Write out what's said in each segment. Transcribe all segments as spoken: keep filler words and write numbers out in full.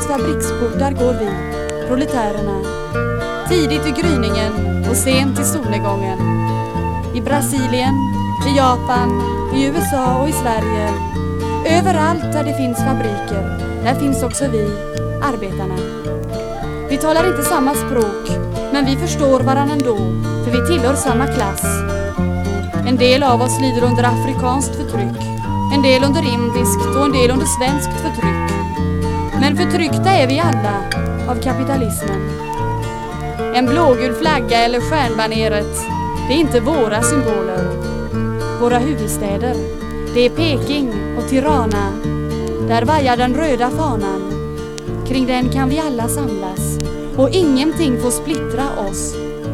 fabriksportar går vi, proletärerna, tidigt i gryningen och sent i solnedgången. I Brasilien, i Japan, i U S A och i Sverige. Överallt där det finns fabriker, där finns också vi, arbetarna. Vi talar inte samma språk, men vi förstår varandra ändå, för vi tillhör samma klass. En del av oss lider under afrikanskt förtryck, en del under indiskt och en del under svenskt förtryck. Men förtryckta är vi alla av kapitalismen. En blågul flagga eller stjärnbaneret, det är inte våra symboler. Våra huvudstäder, det är Peking och Tirana. Där vajar den röda fanan. Kring den kan vi alla samlas, och ingenting får splittra oss.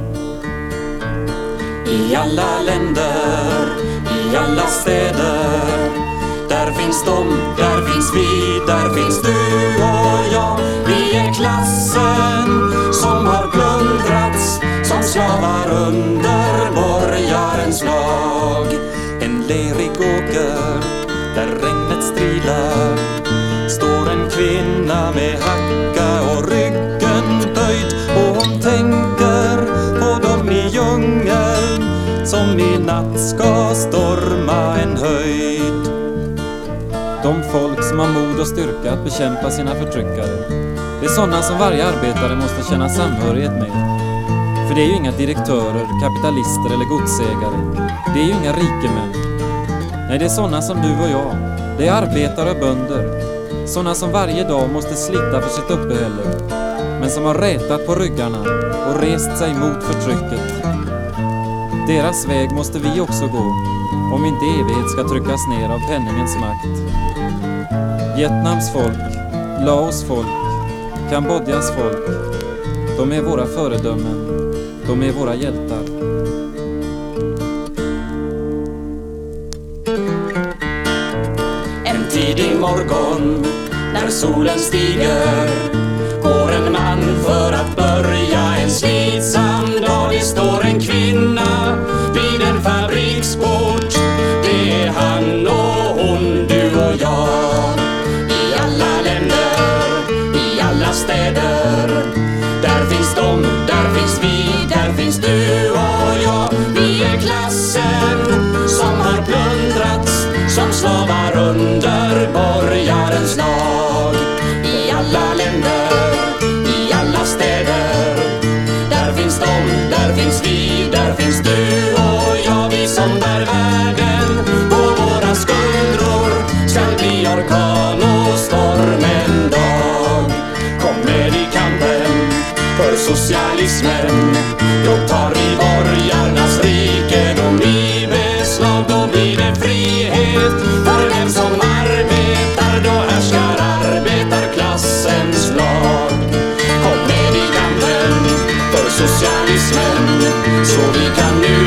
I alla länder, i alla städer, där finns de, där finns vi, där finns du och jag. Vi är klassen som har plundrats, som slavar under borgarens lag. En lerig åker där regnet strilar, står en kvinna med hacka och ryggen böjd, och hon tänker på dem i djungeln som i natt ska storma en höjd. De folk som har mod och styrka att bekämpa sina förtryckare, det är sådana som varje arbetare måste känna samhörighet med. För det är ju inga direktörer, kapitalister eller godsägare. Det är ju inga rikemän. Nej, det är sådana som du och jag. Det är arbetare och bönder. Sådana som varje dag måste slita för sitt uppehälle, men som har rätat på ryggarna och rest sig mot förtrycket. Deras väg måste vi också gå, om inte evighet ska tryckas ner av penningens makt. Vietnams folk, Laos folk, Kambodjas folk, de är våra föredömen, de är våra hjältar. En tidig morgon, när solen stiger, går en man för att börja en slitsam dag. Det står en kvinna vid en fabriksport, det är han och hon, du och jag. I alla länder, i alla städer, där finns de, där finns vi, där finns du och jag. Vi är klassen som har plundrats, som slavar under borgarens lag. I alla länder, i alla städer, där finns de, där finns vi, där finns du och jag. Vi som bär världen på våra skuldror, ska bli orkan och storm en dag. Kom med i kampen för socialismen, då tar vi borgarnas rikedom i beslag. Då blir det frihet för dem som arbetar, då härskar arbetarklassens lag. Kom med i kampen för socialismen, så vi kan nu